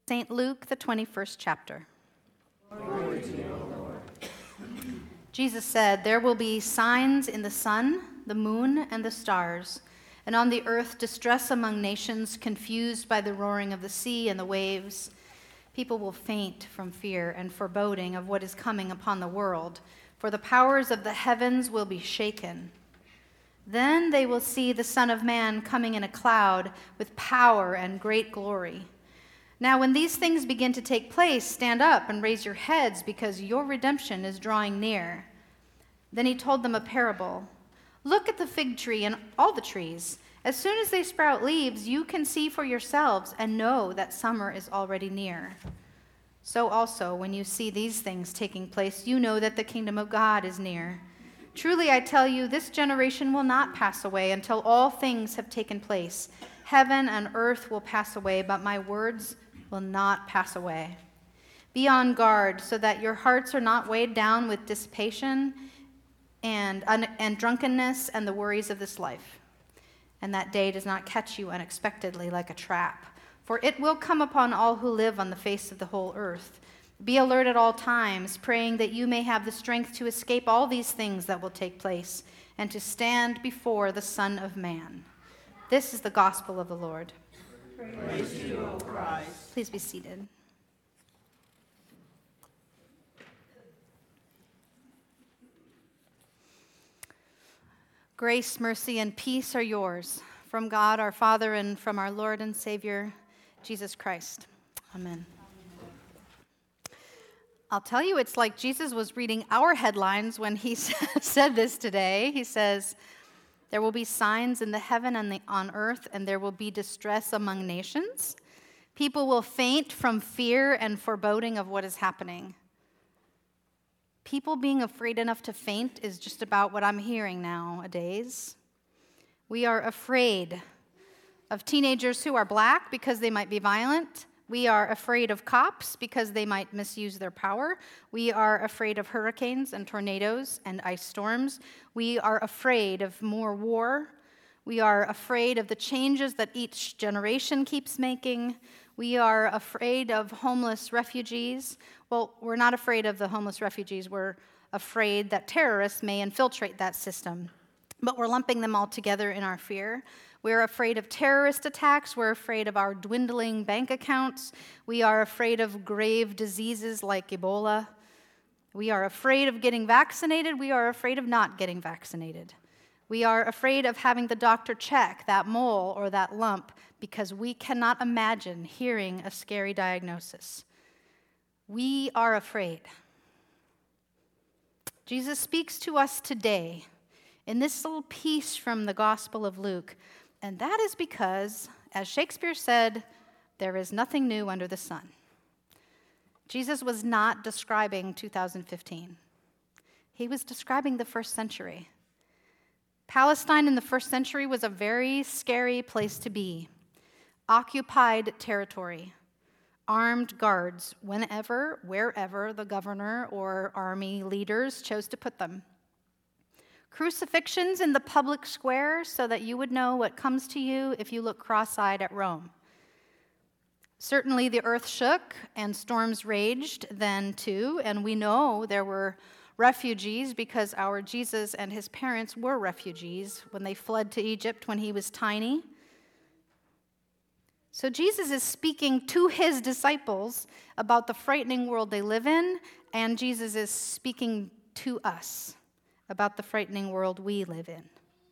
St. Luke, the 21st chapter. Glory to you, O Lord. Jesus said, "There will be signs in the sun, the moon, and the stars, and on the earth distress among nations, confused by the roaring of the sea and the waves. People will faint from fear and foreboding of what is coming upon the world, for the powers of the heavens will be shaken. Then they will see the Son of Man coming in a cloud with power and great glory. Now, when these things begin to take place, stand up and raise your heads, because your redemption is drawing near." Then he told them a parable. "Look at the fig tree and all the trees. As soon as they sprout leaves, you can see for yourselves and know that summer is already near. So also, when you see these things taking place, you know that the kingdom of God is near. Truly, I tell you, this generation will not pass away until all things have taken place. Heaven and earth will pass away, but my words will not pass away. Be on guard so that your hearts are not weighed down with dissipation and drunkenness and the worries of this life, and that day does not catch you unexpectedly like a trap, for it will come upon all who live on the face of the whole earth. Be alert at all times, praying that you may have the strength to escape all these things that will take place and to stand before the Son of Man." This is the gospel of the Lord. Praise to you, O Christ. Please be seated. Grace, mercy, and peace are yours from God our Father and from our Lord and Savior, Jesus Christ. Amen. I'll tell you, it's like Jesus was reading our headlines when he said this today. He says, "There will be signs in the heaven and on earth, and there will be distress among nations. People will faint from fear and foreboding of what is happening." People being afraid enough to faint is just about what I'm hearing nowadays. We are afraid of teenagers who are black because they might be violent. We are afraid of cops because they might misuse their power. We are afraid of hurricanes and tornadoes and ice storms. We are afraid of more war. We are afraid of the changes that each generation keeps making. We are afraid of homeless refugees. Well, we're not afraid of the homeless refugees. We're afraid that terrorists may infiltrate that system. But we're lumping them all together in our fear. We're afraid of terrorist attacks. We're afraid of our dwindling bank accounts. We are afraid of grave diseases like Ebola. We are afraid of getting vaccinated. We are afraid of not getting vaccinated. We are afraid of having the doctor check that mole or that lump because we cannot imagine hearing a scary diagnosis. We are afraid. Jesus speaks to us today in this little piece from the Gospel of Luke, and that is because, as Shakespeare said, there is nothing new under the sun. Jesus was not describing 2015. He was describing the first century. Palestine in the first century was a very scary place to be. Occupied territory, armed guards whenever, wherever the governor or army leaders chose to put them. Crucifixions in the public square so that you would know what comes to you if you look cross-eyed at Rome. Certainly the earth shook and storms raged then too, and we know there were refugees because our Jesus and his parents were refugees when they fled to Egypt when he was tiny. So Jesus is speaking to his disciples about the frightening world they live in, and Jesus is speaking to us about the frightening world we live in.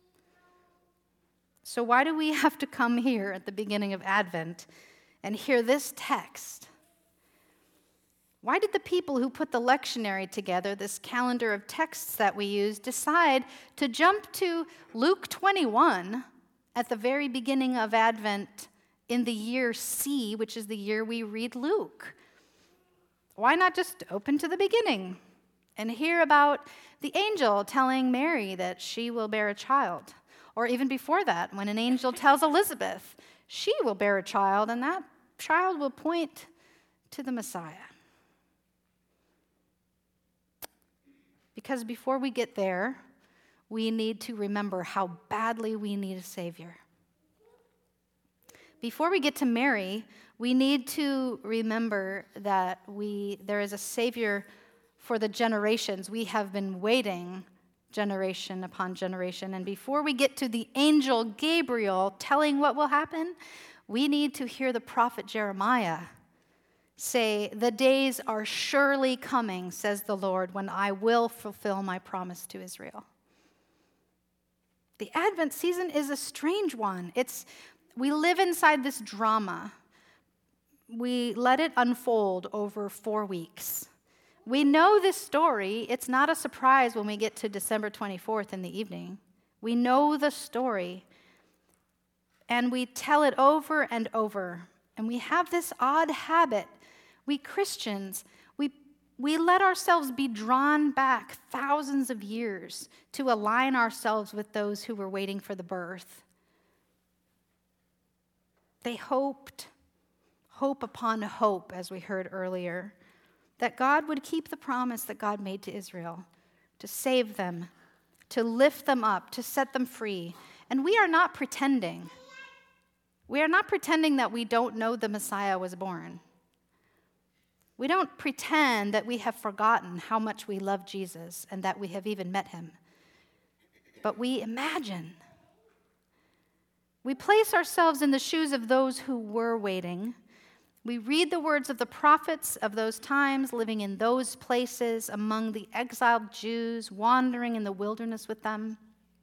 So why do we have to come here at the beginning of Advent and hear this text? Why did the people who put the lectionary together, this calendar of texts that we use, decide to jump to Luke 21 at the very beginning of Advent in the year C, which is the year we read Luke? Why not just open to the beginning and hear about the angel telling Mary that she will bear a child? Or even before that, when an angel tells Elizabeth she will bear a child and that child will point to the Messiah. Because before we get there, we need to remember how badly we need a Savior. before we get to Mary, we need to remember that there is a Savior for the generations. We have been waiting generation upon generation. And before we get to the angel Gabriel telling what will happen, we need to hear the prophet Jeremiah say, "The days are surely coming, says the Lord, when I will fulfill my promise to Israel." The Advent season is a strange one. We live inside this drama. We let it unfold over 4 weeks. We know this story. It's not a surprise when we get to December 24th in the evening. We know the story, and we tell it over and over. And we have this odd habit. We Christians, we let ourselves be drawn back thousands of years to align ourselves with those who were waiting for the birth. They hoped, hope upon hope, as we heard earlier, that God would keep the promise that God made to Israel, to save them, to lift them up, to set them free. And we are not pretending. We are not pretending that we don't know the Messiah was born. We don't pretend that we have forgotten how much we love Jesus and that we have even met him. But we imagine. We place ourselves in the shoes of those who were waiting. We read the words of the prophets of those times, living in those places among the exiled Jews, wandering in the wilderness with them.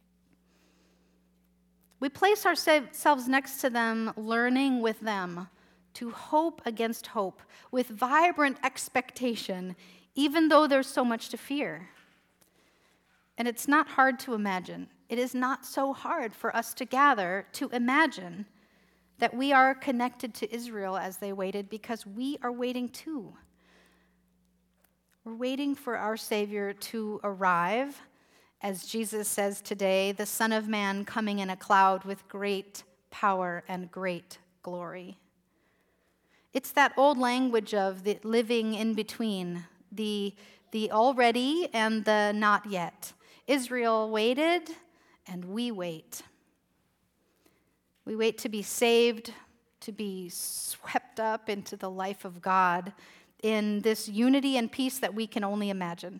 We place ourselves next to them, learning with them to hope against hope, with vibrant expectation, even though there's so much to fear. And it's not hard to imagine. It is not so hard for us to gather to imagine that we are connected to Israel as they waited, because we are waiting too. We're waiting for our Savior to arrive, as Jesus says today, the Son of Man coming in a cloud with great power and great glory. It's that old language of the living in between, the already and the not yet. Israel waited, and we wait. We wait to be saved, to be swept up into the life of God in this unity and peace that we can only imagine.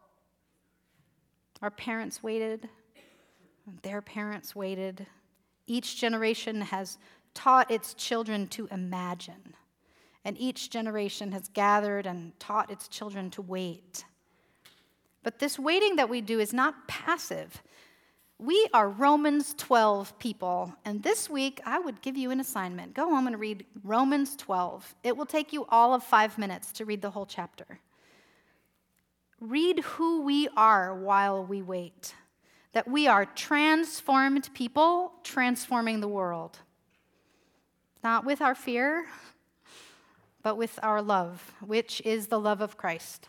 Our parents waited, their parents waited. Each generation has taught its children to imagine, and each generation has gathered and taught its children to wait. But this waiting that we do is not passive. We are Romans 12 people, and this week I would give you an assignment. Go home and read Romans 12. It will take you all of 5 minutes to read the whole chapter. Read who we are while we wait, that we are transformed people transforming the world. Not with our fear, but with our love, which is the love of Christ.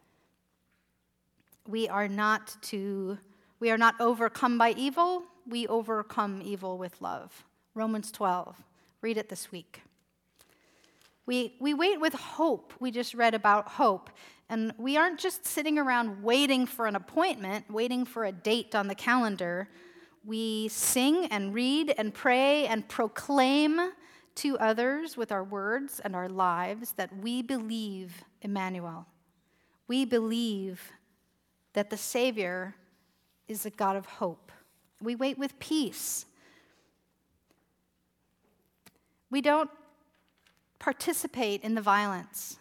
We are not overcome by evil, we overcome evil with love. Romans 12. Read it this week. We wait with hope. We just read about hope. And we aren't just sitting around waiting for an appointment, waiting for a date on the calendar. We sing and read and pray and proclaim to others with our words and our lives that we believe Emmanuel. We believe that the Savior is a God of hope. We wait with peace. We don't participate in the violence.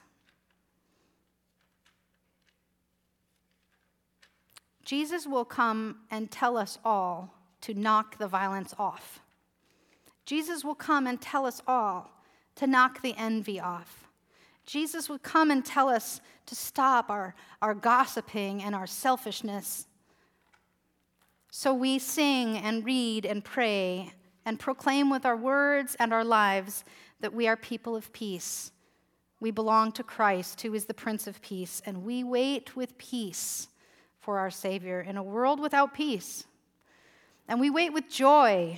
Jesus will come and tell us all to knock the violence off. Jesus will come and tell us all to knock the envy off. Jesus will come and tell us to stop our gossiping and our selfishness. So we sing and read and pray and proclaim with our words and our lives that we are people of peace. We belong to Christ, who is the Prince of Peace, and we wait with peace for our Savior in a world without peace. And we wait with joy.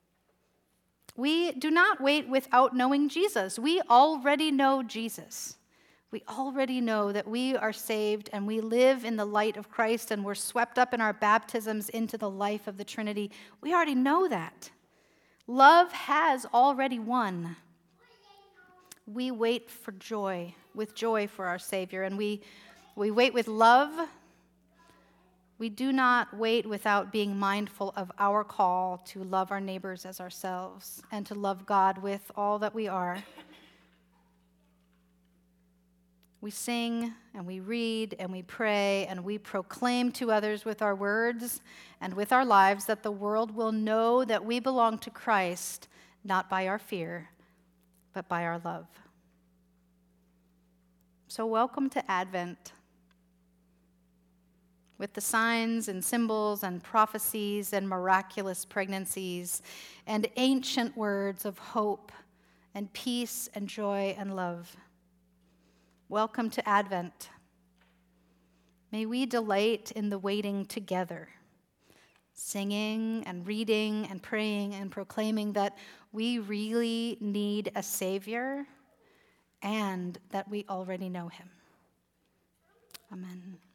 We do not wait without knowing Jesus. We already know Jesus. We already know that we are saved and we live in the light of Christ and we're swept up in our baptisms into the life of the Trinity. We already know that. Love has already won. We wait for joy, with joy for our Savior, and we wait with love. We do not wait without being mindful of our call to love our neighbors as ourselves and to love God with all that we are. We sing and we read and we pray and we proclaim to others with our words and with our lives that the world will know that we belong to Christ, not by our fear, but by our love. So welcome to Advent. With the signs and symbols and prophecies and miraculous pregnancies and ancient words of hope and peace and joy and love. Welcome to Advent. May we delight in the waiting together, singing and reading and praying and proclaiming that we really need a Savior and that we already know him. Amen.